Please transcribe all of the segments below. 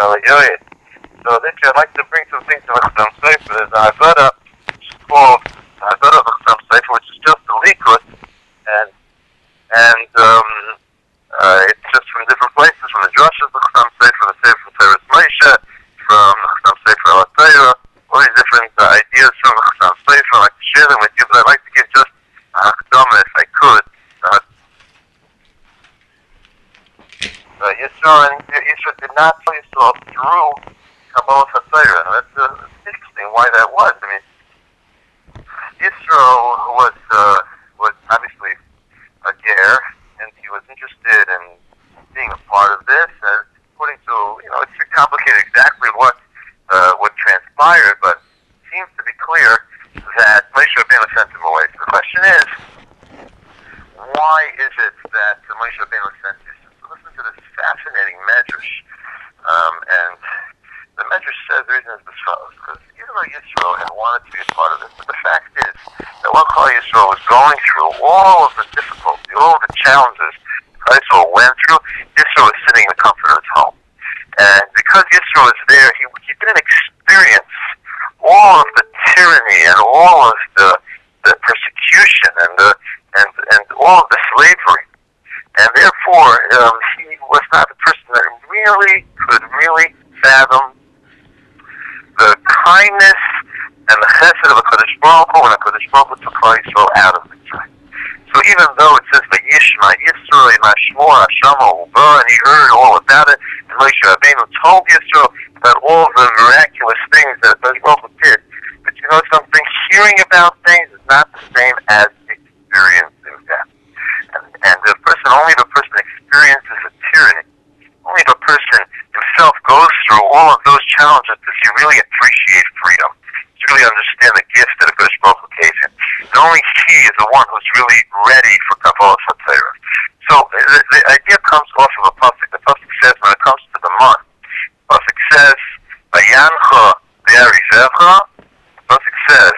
So this year I'd like to bring some things to Chassam Sofer. There's an Avodah called Avodah of Chassam Sofer, which is just a likud, and it's just from different places, from the drushes of Chassam Sofer, the Sefer from Torah Moshe, from Chassam Sofer al Torah, all these different ideas from Chassam Sofer. I'd like to share them with you, but I'd like to give just a hakdama if I could. Yisro did not tell Yisro through Kabbalah HaTorah. That's interesting why that was. I mean, Yisro was obviously a ger, and he was interested in being a part of this. And according to, it's complicated exactly what transpired, but it seems to be clear that Moshe Rabbeinu sent him away. So the question is, why is it that Moshe Rabbeinu sent Yisro? Listen to this fascinating medrash, and the medrash says the reason is as follows, because even though Yisro had wanted to be a part of this, but the fact is that while Klal Yisro was going through all of the difficulty, all of the challenges Klal Yisro went through, Yisro was sitting in the comfort of his home. And because Yisro was there, he didn't experience all of the tyranny and all of the persecution and all of the slavery. And therefore, he was not the person that could really fathom the kindness and the chesed of HaKadosh Baruch Hu when HaKadosh Baruch Hu took Klal Yisrael out of Mitzrayim. So even though it says Vayishma Yisro Mashmor Hashama Uba, and he heard all about it, and Moshe Rabbeinu told Yisro about all the miraculous things that HaKadosh Baruch Hu did. But you know something? Hearing about things is not the same as experiencing them. And only the person experiences a tyranny. Only the person himself goes through all of those challenges does he really appreciate freedom. To really understand the gift that HaKadosh Baruch Hu gave him. And only he is the one who's really ready for Kabbalah HaTorah. So the idea comes off of a pasuk. The pasuk says when it comes to the month, the pasuk says, Vayancha Be'arizecha. The pasuk says,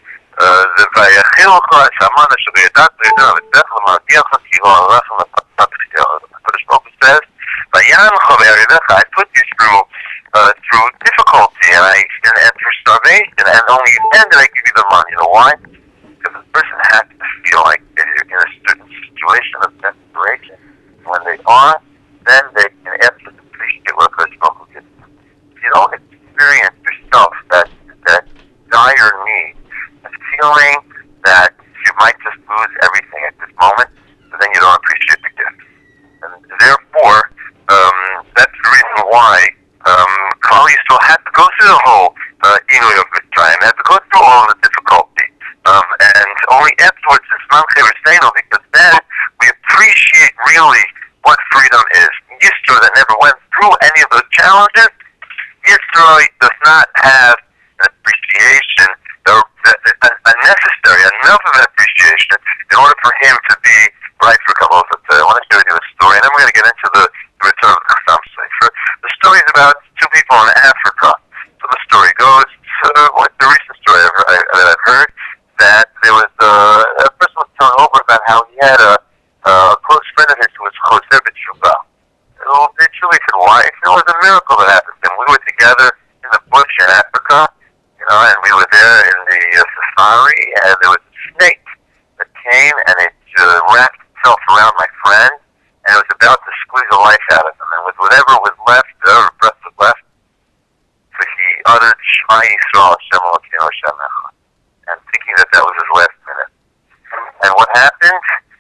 ויאכילך את המן אשר בידת בידם ותך למרגיעך כי לא הלך למפת חייך. הקדוש ברוך הוא says, ויאנך וירידך, I put you through difficulty and through starvation, and only then did I give you the money. You know why? Because the person has to feel like they're in a certain situation of desperation. When they are, then they can absolutely appreciate what הקדוש ברוך הוא gives them. If you don't experience yourself that dire need, feeling that you might just lose everything at this moment, but then you don't appreciate the gift. And therefore, that's the reason why Klal Yisrael had to go through the whole Inui of Mitzrayim, had to go through all of the difficulty. And only afterwards is Mamche Restaino, because then we appreciate really what freedom is. Yisro that never went through any of those challenges, Yisro does not have an appreciation, enough of an appreciation in order for him to be right for Kabbalah HaTorah. I want to share with you a story, and then we're going to get into the return of the Chassam Sofer. The story is about two people in Africa. So the story goes, the recent story that I've heard, that there was a person was telling over about how he had a close friend of his who was Choser B'Tshuva. They truly said, why? It was a miracle that happened to him. We were together in the bush in Africa, and we were there in the safari, and there was a snake that came, and it wrapped itself around my friend, and it was about to squeeze the life out of him. And with whatever was left, whatever breath was left, so he uttered Shema Yisrael Hashem Elokeinu Hashem Echad, and thinking that was his last minute. And what happened?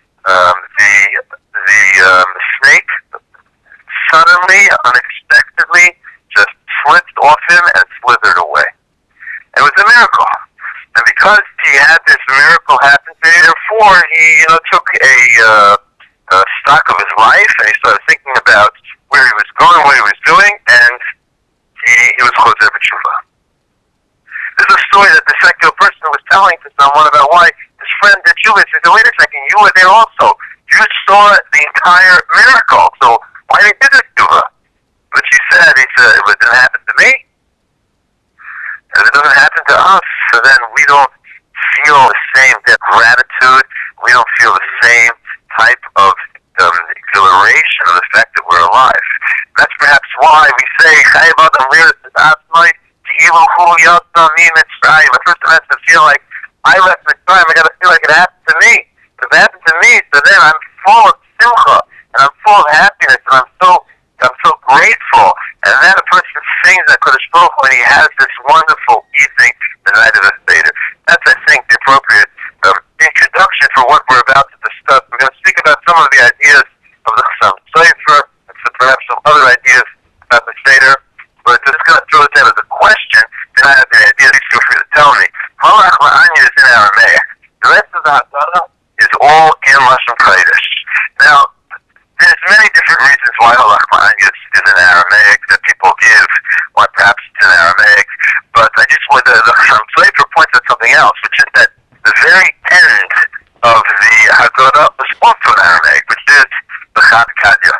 The snake suddenly, unexpectedly, just slipped off him and slithered away. It was a miracle. And because he had this miracle happen to him, therefore he took a stock of his life, and he started thinking about where he was going, what he was doing, and he was Choser B'Tshuva. This is a story that the secular person was telling to someone about why his friend did Tshuva. He said, wait a second, you were there also. You saw the entire miracle, so why did you do Tshuva? But he said, it didn't happen to me. If it doesn't happen to us, so then we don't feel the same gratitude, we don't feel the same type of exhilaration of the fact that we're alive. That's perhaps why we say Chayav Adam Liris is Asmai Ki'ilu Hu Yatsa Mitzrayim. At first I have to feel like I left Mitzrayim. I got to feel like it happened to me. If it happened to me, so then I'm full of simcha and I'm full of happiness and I'm so grateful. And then a person sings that Kodesh Baruch when he has this wonderful evening the night of the Seder. That's, I think, the appropriate introduction for what we're about to discuss. We're going to speak about some of the ideas of the Chassam Sofer and perhaps some other ideas about the Seder. But just going to throw this out as a question, and I have the idea, please feel free to tell me. Halach Ma'anya is in Aramaic. The rest of the Haggadah is all in Lashon Kodesh. Now, there's many different reasons why Halach Ma'anya is in Aramaic that people give, why perhaps it's in Aramaic. But I just want the Chassam Sofer points out something else, which is that the very end of the Haggadah was also in Aramaic, which is the Chad Gadya.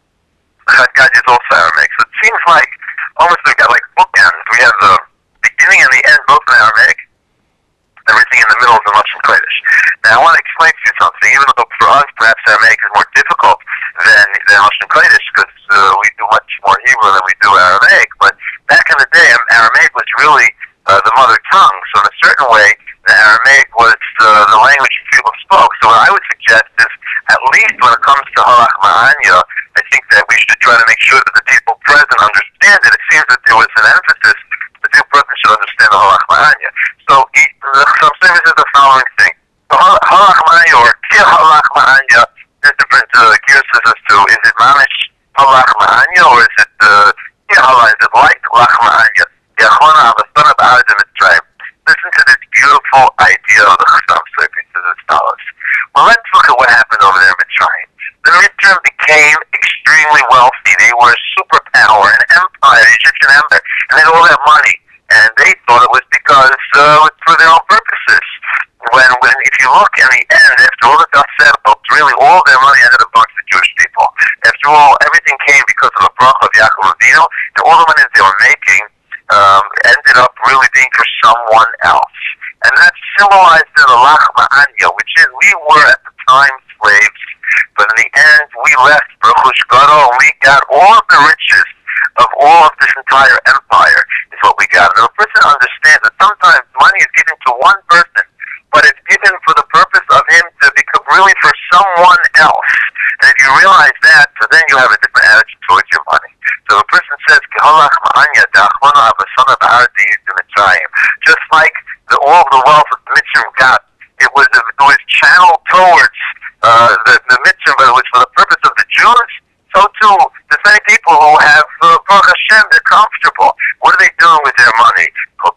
The Chad Gadya is also Aramaic. So it seems like almost we've got like bookends. We have the beginning and the end both in Aramaic. Everything in the middle is in Lashon Kodesh. Now I want to explain to you something, even though for us perhaps Aramaic is more difficult than Lashon Kodesh, because we do much more Hebrew than we do Aramaic, but back in the day Aramaic was really the mother tongue, so in a certain way the Aramaic was the language people spoke. So what I would suggest is, at least when it comes to Halach Ma'anya, I think that we should try to make sure that the people present understand it. It seems that there was an emphasis the people present should understand the Halach Ma'anya. So the Chassam Sofer says the following thing. The Halach Ma'anya, or Kir Halach Ma'anya, there's different gears as to, is it Mamish Halach Ma'anya, or is it Kir Halach, is it like Halach Ma'anya? Yachona Avasana Ba'ad Mitzrayim. Listen to this beautiful idea of the Chassam Sofer to the scholars. Well, let's look at what happened over there in Mitzrayim. The Mitzrayim became extremely wealthy. They were a superpower, an empire, an Egyptian empire, and they had all that money. And they thought it was because it was for their own purposes. When if you look in the end, after all the dust settled, really all their money ended up going to the Jewish people. After all, everything came because of the bracha of Yaakov Avinu, and all the money they were making ended up really being for someone else. And that's symbolized in the Halach Ma'anya, which is we were at the time slaves, but in the end we left Baruch Shkaro, and we got all of the riches of all of this entire empire is what we got. And the person understands that sometimes money is given to one person, but it's given for the purpose of him to become really for someone else. And if you realize that, so then you have a different attitude towards your money. So the person says, just like all of the wealth that the Mitzrayim got, it was channeled towards the Mitzrayim, but it was for the purpose of the Jews. So too, there's many people who have Baruch Hashem, they're comfortable. What are they doing with their money?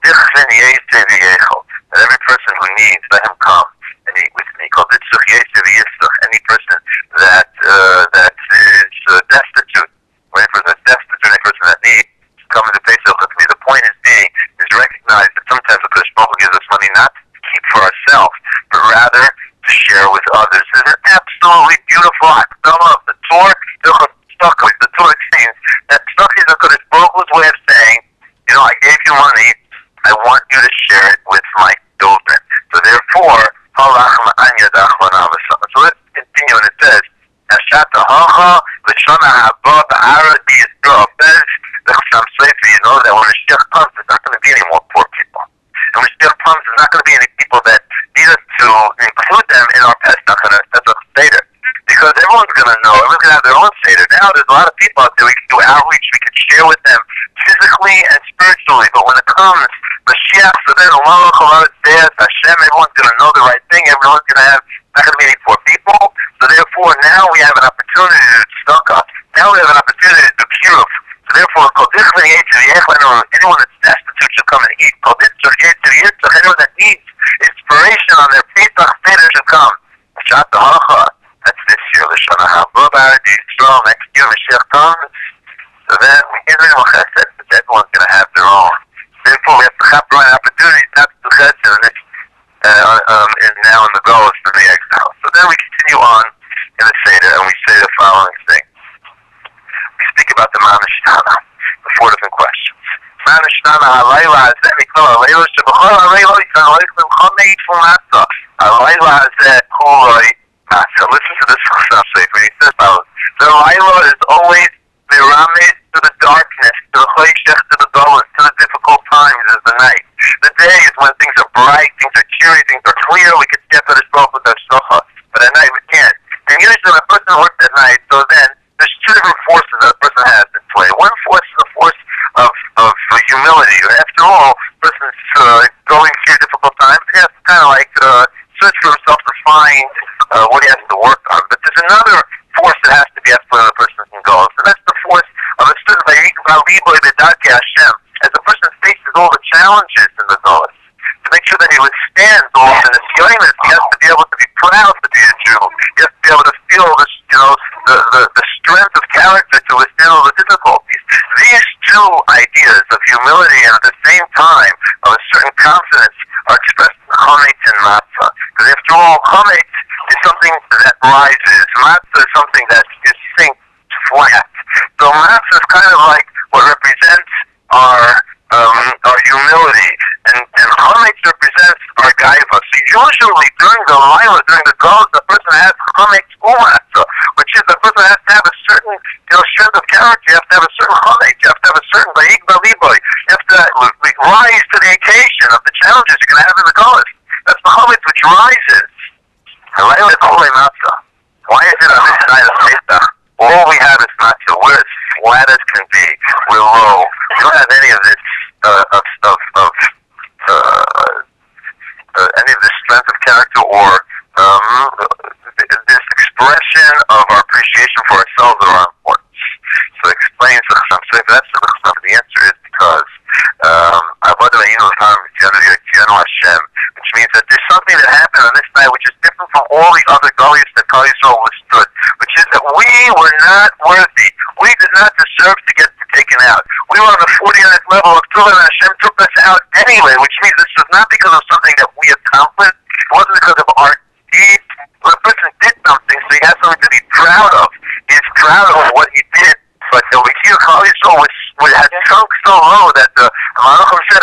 And every person who needs, let him come and eat with me. Any person that is destitute, any person that's destitute, any person that needs to come into place of me. The point is recognize that sometimes the Kodesh Baruch Hu gives us money not to keep for ourselves, but rather to share with others. It's an absolutely beautiful Hakdama of the Torah. The Torah explains that Tzedakah is the Kodesh Baruch Hu's way of saying, I gave you money, I want you to share it with my children. So therefore, Halach Ma'anya Da'achwana Avasana. So let's continue, and it says, Hashat Hacha L'Shana Haba Ba'ara B'Yisrael. Says the Chassam Sofer, that when Mashiach comes, there's not going to be any more poor people. And when Mashiach comes, there's not going to be any people that need us to include them in our Pesach and our Pesach Seder. Because everyone's going to know, everyone's going to have their own Seder. Now there's a lot of people out there, we can do outreach, we can share with them physically and spiritually, but when it comes, Mashiach, so then Allah, Hashem, everyone's going to know the right thing, everyone's going to have, not going to be any poor people, so therefore now we have an opportunity to do tzedakah, now we have an opportunity to do kiruv, so therefore, anyone that's destitute should come and eat, anyone that needs inspiration on their Pesach Seder should come. Shat Hacha, that's this year, L'Shana Haba B'Eretz Yisrael, next year Mashiach comes, so then we can read what Chesed, but everyone's going to have their own. Therefore, we have to have right opportunities not to do Chesed, and now in the goal is for the exile. So then we continue on in the Seder, and we say the following thing. We speak about the Manashtana, the 4 different questions. Manashtana halayla hazeh mikol halayla shebachol halayla yisan halayla chomei fumatza halayla hazeh kuloi matza. Listen to this Chassam Sofer. He says, the halayla is always miramed to the dark when things are bright, things are cheery, things are clear, we can see HaKadosh Baruch Hu with Hashgacha. But at night we can't. And usually when a person works at night, so then there's two different forces that a person has in play. One force is the force of humility. After all, a person's going through difficult times. He has to kind of like search for himself to find what he has to work on. But there's another force that has to be after a person can go. So that's the force of a certain Hashem. As a person faces all the challenges in the Golas, to make sure that he withstands all of this yoiness, he has to be able to be proud to be a Jew. He has to be able to feel this, the strength of character to withstand all the difficulties. These two ideas of humility and at the same time of a certain confidence are expressed in Chametz and Matzah. Because after all, Chametz is something that rises. Matzah is something that is sinks flat. So Matzah is kind of like what represents our humility, and Chametz represents our gaiva. So usually during the Laila, during the Golas, the person has Chametz Umatzah, which is the person has to have a certain strength of character. You have to have a certain Chametz. You have to have a certain Vayik Baliboy. You have to rise to the occasion of the challenges you're going to have in the Golas. That's the Chametz which rises. Laila Kolei Matzah. Why is it on this side of Pesach? All we have is matzah. We're as flat as can be. We're low. We don't have any of this any of this strength of character or this expression of our appreciation for ourselves or our importance. So it explains the Chasam Sofer. That's the answer is because Hashem, which means that there's something that happened on this night which is different from all the other Golas that Klal Yisrael withstood, which is that we were not worthy. We did not deserve to get taken out. We were on the 49th level of Tefillah, and Hashem took us out anyway, which means this was not because of something that we accomplished. It wasn't because of our deeds. When a person did something, so he has something to be proud of. He's proud of what he did. But over here, Klal Yisrael had sunk so low that the Malachim said,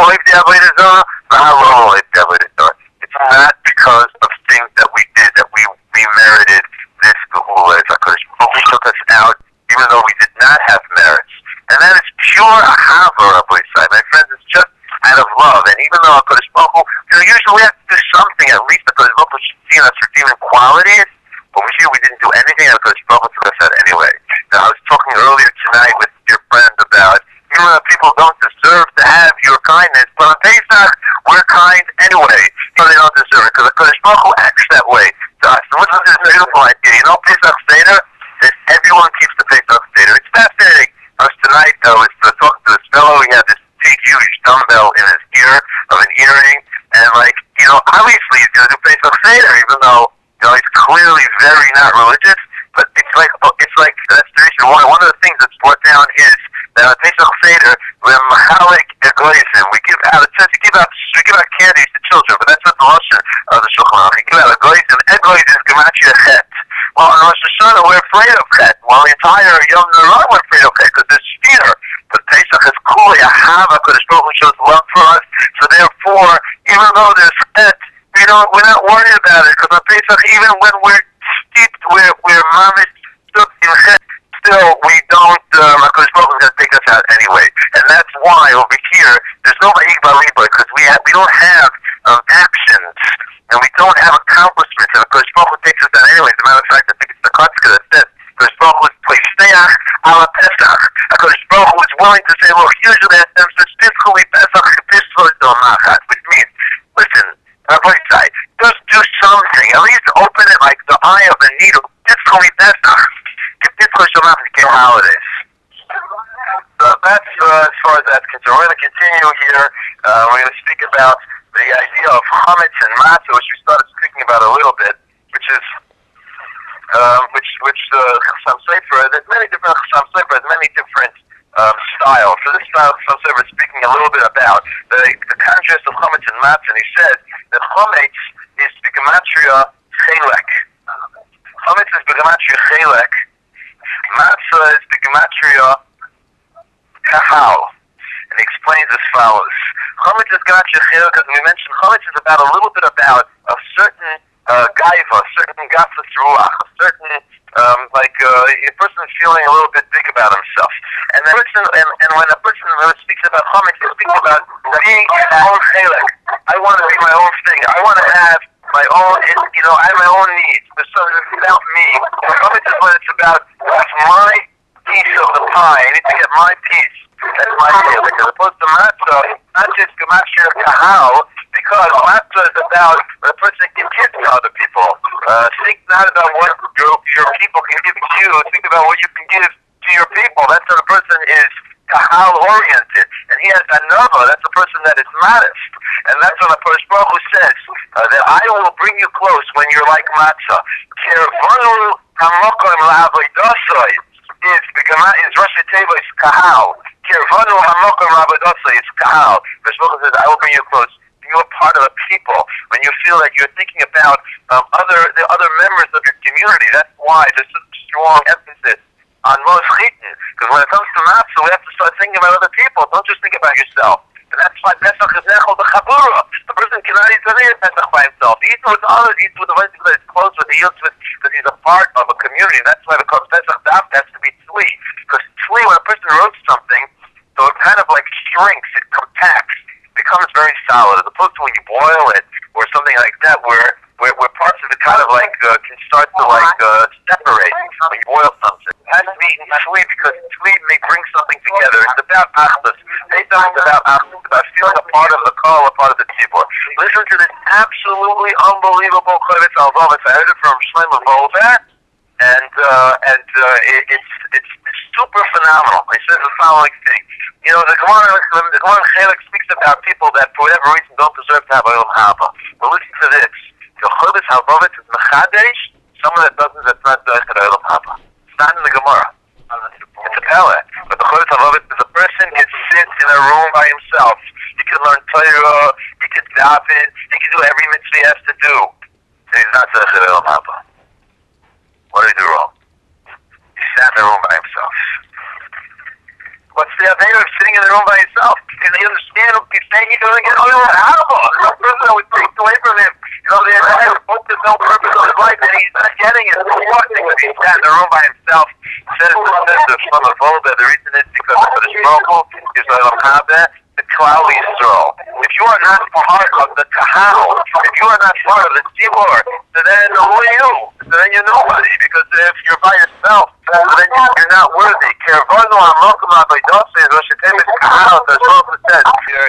it's not because of things that we did that we merited this Geula. But we took us out even though we did not have merits. And that is pure ahava, Rabbi Yisai. My friends, it's just out of love. And even though HaKadosh Baruch Hu, usually we have to do something, at least HaKadosh Baruch Hu should see in us redeeming qualities. But here we didn't do anything, and HaKadosh Baruch Hu took us out anyway. Now, I was talking earlier tonight with your friend about, people don't deserve to have your kindness, but on Pesach, we're kind anyway. They don't deserve it, because HaKadosh Baruch Hu acts that way to us. And what's this beautiful idea? Pesach Seder, that everyone keeps the Pesach Seder. It's fascinating. Tonight, I was talking to this fellow. He had this big, huge dumbbell in his ear of an earring, and obviously he's going to do Pesach Seder, even though he's clearly very not religious. But it's like that's the reason why. One of the things that's brought down is that on Pesach Seder, we're machalik egoism. We give out. It says we give out candies to children, but that's not the lashon of the Shulchan Aruch. We give out egoism. Egoism is gematria chet. Well, on Rosh Hashanah, we're afraid of chet. Well, the entire Yom Narah, we're afraid of chet because there's fear. But Pesach is cool. Yahava, HaKadosh Baruch Hu shows love for us. So therefore, even though there's chet, we're not worried about it, because on Pesach, even when we're steeped, we're mamish in chet, still we don't. HaKadosh Baruch Hu is going to take us out anyway, and that's why over here there's no Vayik Baliboy, because we don't have actions. And we don't have accomplishments, and HaKadosh Baruch Hu takes us down anyway. As a matter of fact, I think it's the Kotzker that says HaKadosh Baruch Hu is Pleisteyach ala Pesach. HaKadosh Baruch Hu is willing to say, look, usually Hashem says, Piskuli Pesach, Piskuli Domachat, which means, listen, Rabbi Yisai, just do something. At least open it like the eye of a needle. Piskuli Pesach. Piskuli Domachat, get holidays. So that's as far as that's concerned. We're going to continue here. We're going to speak about the idea of chametz and matzah, which we started speaking about a little bit, which is which Chasam Sofer, that many different Chasam Sofer has many different styles. So this style Chasam Sofer is speaking a little bit about the contrast of chametz and matzah, and he said that chametz is begematria chelek. Chametz is begematria chelek. Matzah is begematria kahal. And he explains as follows. Chametz is gematria chelek, because we mentioned chametz is about a little bit about a certain gaiva, a certain gafas ruach, a certain a person feeling a little bit big about himself. And the person, and when a person speaks about chametz, he speaks about being my own chelek. I want to be my own thing. I want to have my own, I have my own needs. There's something that's about me. Something is when it's about what's my piece of the pie. I need to get my piece. That's my chelek. As opposed to matzah, not just gematria kahal, because matzah is about what a person can give to other people. Think not about what your people can give to you. Think about what you can give to your people. That's when a person is kahal oriented, and he has anava. That's a person that is modest, and that's when a person who says that I will bring you close when you're like matzah. Kirvanu hamokom la'avodasoy is Rosh Teva is kahal. Kirvanu hamokom la'avodasoy is kahal. The Shmuel says I will bring you close. You're part of a people. When you feel that you're thinking about the other members of your community, that's why there's such a strong emphasis on most chitin. Because when it comes to matzah, we have to start thinking about other people. Don't just think about yourself. And that's why Pesach is nechol b'chabura. The person cannot eat Pesach by himself. He eats with others. He eats with the ones that he's close with. He eats with because he's a part of a community. That's why the Pesach daf has to be tzli. Because tzli, when a person roasts something, so it kind of like shrinks, it compacts, becomes very solid, as opposed to when you boil it or something like that, where parts of it kind of like can start to separate when you boil something. It has to be eaten tzli because tzli may bring something together. It's about achdus. It's about achdus. It's about feeling a part of the kol, a part of the tzibur. Listen to this absolutely unbelievable Chovetz Halvavos. I heard it from Shlomo Volver, and it's super phenomenal. He says the following thing. The Gemara Chelek speaks about people that for whatever reason don't deserve to have Olam Haba. But listen to this. The Chovetz Halvavos is Mechadesh, someone that doesn't, that's not Zoich at Olam Haba. It's not in the Gemara. It's a Pele. But the Chovetz Halvavos is a person who can sit in a room by himself. He can learn Torah, he can daven, he can do every mitzvah he has to do. And he's not Zoich at Olam Haba. What did he do wrong? He sat in a room by himself. What's the idea of sitting in the room by himself? Can he understand what he's saying? He doesn't get Olam Haba. The person that would take away from him. The idea of there's no purpose of his life, and he's not getting it. But he sat in the room by himself. Says the Shlomo Volber, the reason is because of the Shmuel is Olam Haba, the Klal Yisrael. If you are not part of the Kahal, if you are not part of the Tzibur, then who are you? So then you're nobody. Because if you're by yourself, then you're not worthy. Kirvanu hamokom la'avodasoy is Rosh Teva Kahal. The Shmuel says here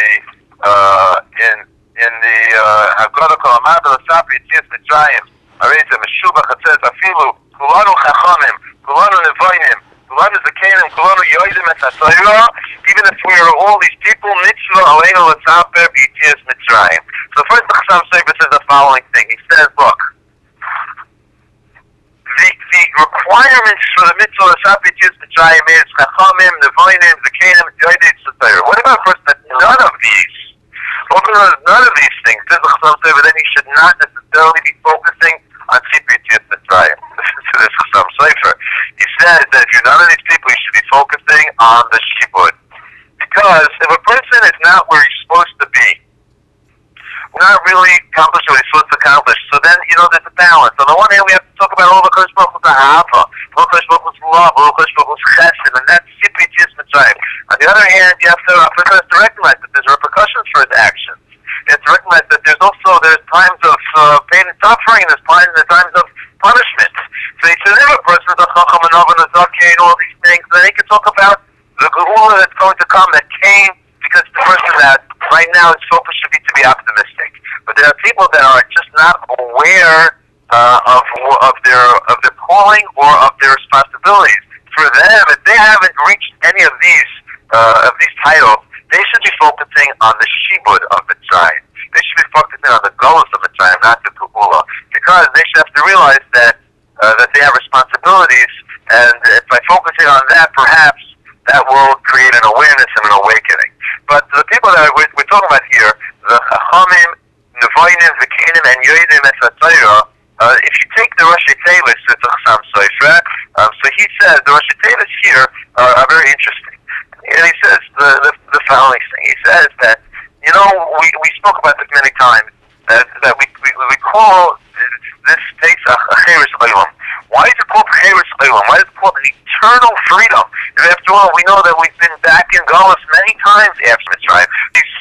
in the Haggadah Kol Amad L'Safri Yetzias Mitzrayim. Areza Meshubach. It says Afilu Kulanu Chachamim, Kulanu Nevoinim, Kulanu Zakenim, Kulanu Yoidim Et HaTorah. Even if we are all these people, Mitzvah Aleinu L'Safer B'Yetzias Mitzrayim. So first the Chassam Sofer says the following thing. He says, look, the requirements for the Mitzvah L'Safer B'Yetzias Mitzrayim is Chachamim, Nevoinim, Zakenim, Yoidim Et HaTorah. What about a person that's none of these? None of these things, then he should not necessarily be focusing on Tzibur Yetzias Mitzrayim. Listen to this Chassam Sofer. He says that if you're none of these people, you should be focusing on the Shibud. Because if a person is not where he's supposed to be, not really accomplishing what he's supposed to accomplish, so then, there's a balance. On the one hand, we have to talk about all the Kodesh Baruch Hu's Ahava, all the Kodesh Baruch Hu's love, all the Kodesh Baruch Hu's chesed, and that's Tzibur Yetzias Mitzrayim. On the other hand, a person has to recognize that there's repercussions for his actions. You have to recognize that there's times of pain and suffering, and there's times of punishment. So he says, if a person is a Chacham and Nov and a Zakeh and all these things, then he can talk about the Geula that's going to come, that came because the person that right now his focus should be to be optimistic. But there are people that are just not aware of their calling or of their responsibilities. For them, if they haven't reached any of these titles, they should be focusing on the Shibud of Mitzrayim. They should be focusing on the goals of Mitzrayim, not the Geula, because they should have to realize that they have responsibilities, and by focusing on that, perhaps that will create an awareness and an awakening. But the people that we're talking about here, the Chachamim, Nevoinim, Zakenim, and Yoidim Et HaTorah, if you take the Rosh Tevos, it's a Chassam Sofer, so he says the Rosh Tevos here are very interesting. And he says the following thing. He says that, we spoke about this many times, that we call this Pesach Cheres Olam. Why is it called Cheres Olam? Why is it called an eternal freedom? And after all, we know that we've been back in Galus many times after Mitzrayim. These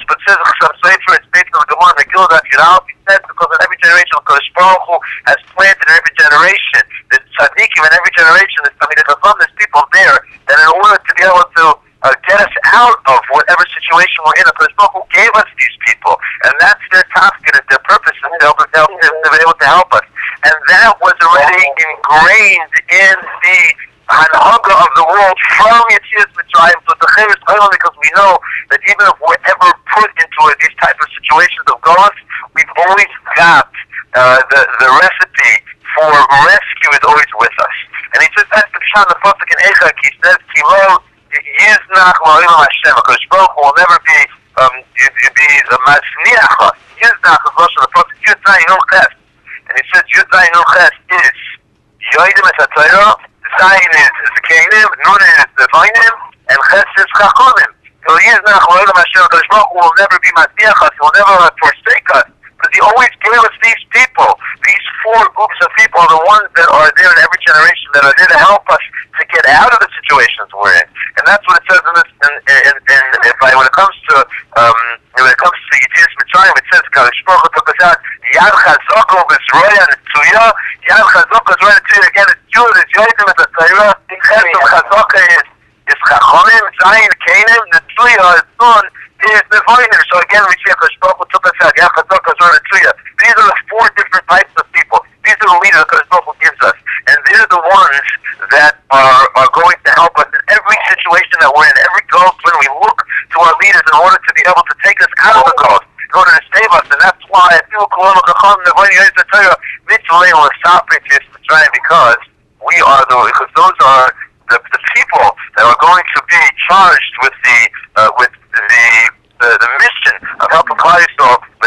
but says some Sefer, it's based on the Gemara Megillah that Yudalef. He says because in every generation, Kodesh Baruch Hu has planted in every generation, the tzaddikim in every generation, there's people there that in order to be able to get us out of whatever situation we're in, the Kodesh Baruch Hu gave us these people, and that's their task and their purpose, and to be able to help us. And that was already ingrained in the Hanhaga of the world from Yetzias Mitzrayim to the Cheres Olam, because we know that even if we're ever put into these type of situations of Golus, we've always got the recipe for rescue is always with us. And he says that's the Pshat the Pasuk in Eichak. He says, "Kilo Yiznach La'olam Hashem." HaKadosh Baruch Hu will never be Mazniach us. Yiznach is Lashon the Pasuk Yud Zayin Nun Ches, and he says Yud Zayin Nun Ches is Yoidim Es HaTorah. Zayin is the Kenim, Nun is the Vainim, and Ches is Chachonim. So Yiznach La'olam Hashem. HaKadosh Baruch Hu will never be Mazniach us. He will never forsake us. Because he always gave us these people. These four groups of people are the ones that are there in every generation that are there to help us to get out of the situations we're in. And that's what it says in this. When it comes to Yetzias Mitzrayim, it says Kadosh Baruch Hu took us out. Yad Chazoko B'Zroya Netzuya. Yad Chazoko B'Zroya Netzuya. Again, it's Yud. It's Yodim. It's Torah. Ches of Chazaka is Chachonim. Zayin Kenim. Netzuya is Nun. Is the Vayner. So again, we see Kadosh Baruch Hu took us out. Yad Chazaka B'Zroya Netzuya. These are the four different types of people. These are the leaders that Kadosh Baruch Hu gives us, and they're the ones that are going to help us in every situation that we're in. Every ghost, when we look to our leaders in order to be able to take us out of the ghost, in order to save us, and that's why I feel because because those are the people that are going to be charged with the mission of helping Klal Yisrael